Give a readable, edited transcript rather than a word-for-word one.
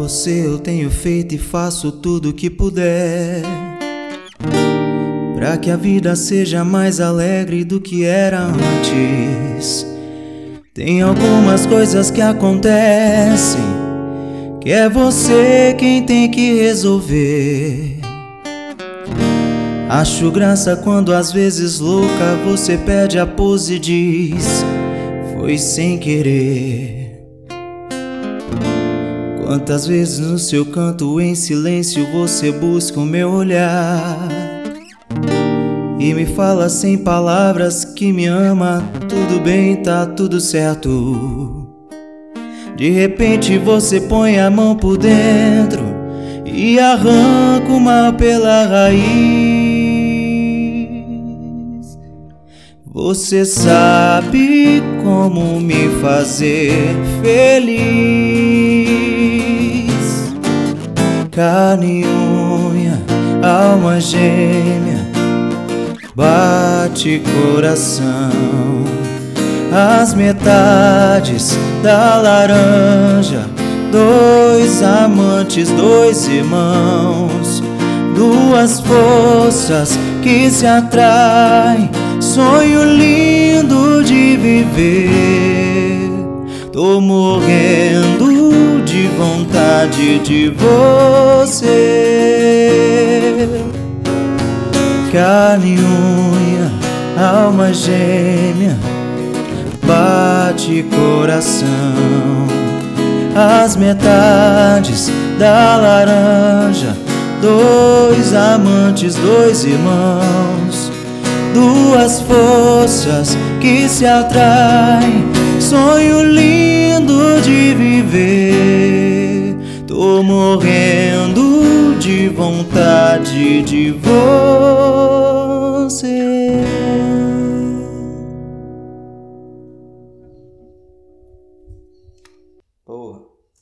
você eu tenho feito e faço tudo o que puder pra que a vida seja mais alegre do que era antes. Tem algumas coisas que acontecem que é você quem tem que resolver. Acho graça quando às vezes louca você perde a pose e diz: foi sem querer. Quantas vezes no seu canto em silêncio você busca o meu olhar e me fala sem palavras que me ama, tudo bem, tá tudo certo. De repente você põe a mão por dentro e arranca o mal pela raiz. Você sabe como me fazer feliz. Carne e unha, alma gêmea, bate coração. As metades da laranja, dois amantes, dois irmãos, duas forças que se atraem, sonho lindo de viver. Tô morrendo de vontade de você. Carne e unha, alma gêmea, bate coração. As metades da laranja, dois amantes, dois irmãos, duas forças que se atraem, sonho lindo de viver. Tô morrendo de vontade de você.